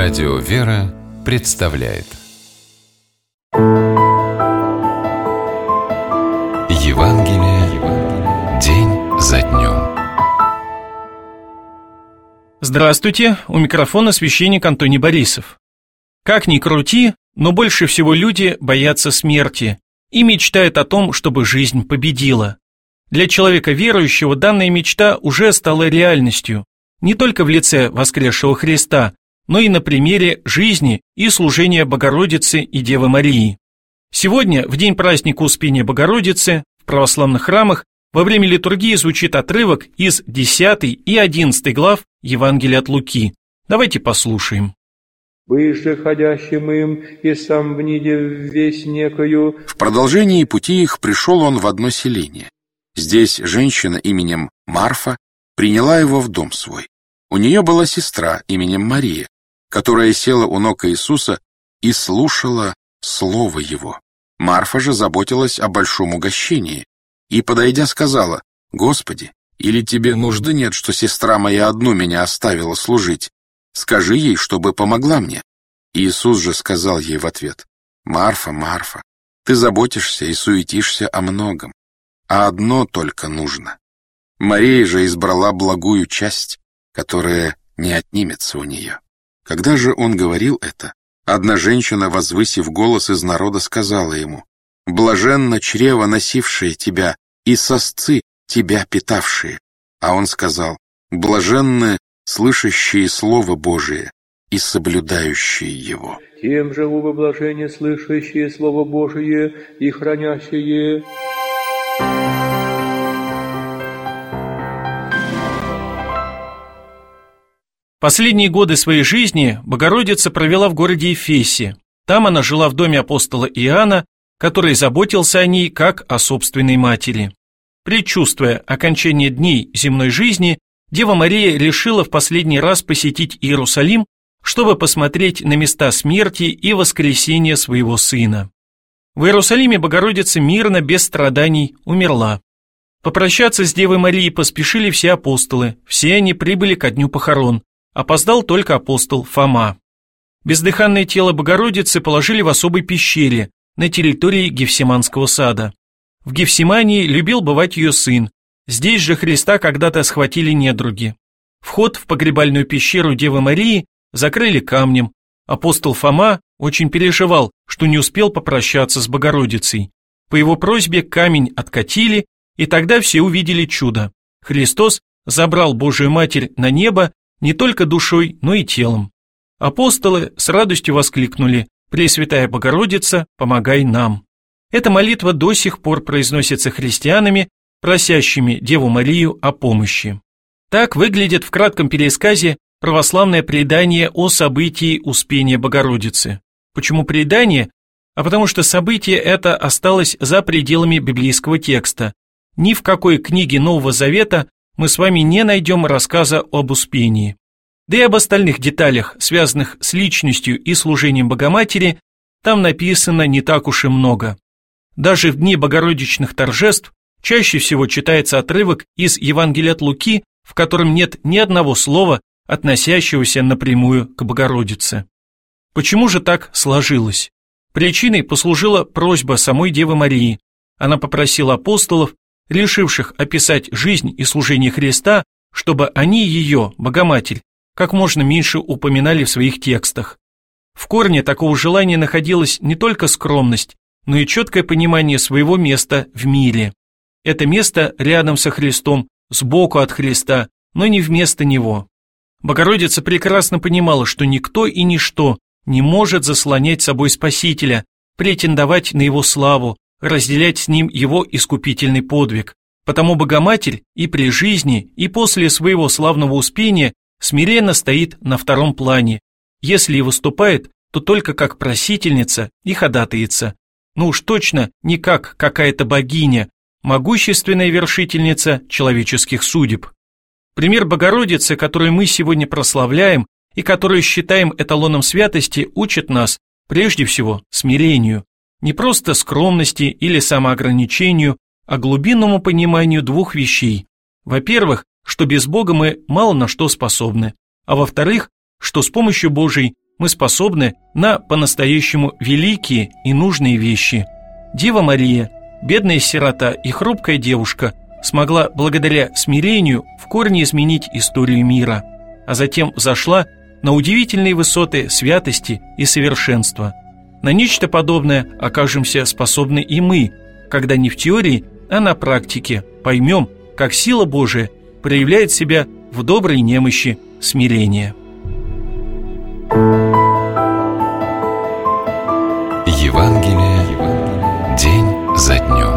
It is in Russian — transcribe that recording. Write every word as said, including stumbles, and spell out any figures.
Радио «Вера» представляет Евангелие день за днем. Здравствуйте, у микрофона священник Антоний Борисов. Как ни крути, но больше всего люди боятся смерти и мечтают о том, чтобы жизнь победила. Для человека верующего данная мечта уже стала реальностью, не только в лице воскресшего Христа, но и на примере жизни и служения Богородицы и Девы Марии. Сегодня, в день праздника Успения Богородицы, в православных храмах во время литургии звучит отрывок из десятой и одиннадцатой глав Евангелия от Луки. Давайте послушаем. «Быже ходящим им, и сам вниде весь некою». В продолжении пути их пришел он в одно селение. Здесь женщина именем Марфа приняла его в дом свой. У нее была сестра именем Мария, которая села у ног Иисуса и слушала слово его. Марфа же заботилась о большом угощении и, подойдя, сказала: «Господи, или тебе нужды нет, что сестра моя одну меня оставила служить? Скажи ей, чтобы помогла мне». Иисус же сказал ей в ответ: «Марфа, Марфа, ты заботишься и суетишься о многом, а одно только нужно. Мария же избрала благую часть, которая не отнимется у нее». Когда же он говорил это, одна женщина, возвысив голос из народа, сказала ему: «Блаженно чрево, носившее тебя, и сосцы, тебя питавшие». А он сказал: «Блаженны слышащие Слово Божие и соблюдающие его». Тем же вы блаженны слышащие Слово Божие и хранящие. Последние годы своей жизни Богородица провела в городе Эфесе. Там она жила в доме апостола Иоанна, который заботился о ней как о собственной матери. Предчувствуя окончание дней земной жизни, Дева Мария решила в последний раз посетить Иерусалим, чтобы посмотреть на места смерти и воскресения своего сына. В Иерусалиме Богородица мирно, без страданий, умерла. Попрощаться с Девой Марией поспешили все апостолы, все они прибыли ко дню похорон. Опоздал только апостол Фома. Бездыханное тело Богородицы положили в особой пещере на территории Гефсиманского сада. В Гефсимании любил бывать ее сын. Здесь же Христа когда-то схватили недруги. Вход в погребальную пещеру Девы Марии закрыли камнем. Апостол Фома очень переживал, что не успел попрощаться с Богородицей. По его просьбе камень откатили, и тогда все увидели чудо. Христос забрал Божию Матерь на небо не только душой, но и телом. Апостолы с радостью воскликнули: «Пресвятая Богородица, помогай нам». Эта молитва до сих пор произносится христианами, просящими Деву Марию о помощи. Так выглядит в кратком пересказе православное предание о событии Успения Богородицы. Почему предание? А потому что событие это осталось за пределами библейского текста. Ни в какой книге Нового Завета мы с вами не найдем рассказа об Успении. Да и об остальных деталях, связанных с личностью и служением Богоматери, там написано не так уж и много. Даже в дни богородичных торжеств чаще всего читается отрывок из Евангелия от Луки, в котором нет ни одного слова, относящегося напрямую к Богородице. Почему же так сложилось? Причиной послужила просьба самой Девы Марии. Она попросила апостолов, решивших описать жизнь и служение Христа, чтобы они ее, Богоматерь, как можно меньше упоминали в своих текстах. В корне такого желания находилась не только скромность, но и четкое понимание своего места в мире. Это место рядом со Христом, сбоку от Христа, но не вместо Него. Богородица прекрасно понимала, что никто и ничто не может заслонять собой Спасителя, претендовать на Его славу, разделять с ним его искупительный подвиг. Потому Богоматерь и при жизни, и после своего славного успения смиренно стоит на втором плане. Если и выступает, то только как просительница и ходатайца. Ну уж точно не как какая-то богиня, могущественная вершительница человеческих судеб. Пример Богородицы, которую мы сегодня прославляем и которую считаем эталоном святости, учит нас прежде всего смирению. Не просто скромности или самоограничению, а глубинному пониманию двух вещей. Во-первых, что без Бога мы мало на что способны, а во-вторых, что с помощью Божией мы способны на по-настоящему великие и нужные вещи. Дева Мария, бедная сирота и хрупкая девушка, смогла благодаря смирению в корне изменить историю мира, а затем взошла на удивительные высоты святости и совершенства. На нечто подобное окажемся способны и мы, когда не в теории, а на практике поймем, как сила Божия проявляет себя в доброй немощи смирения. Евангелие день за днем.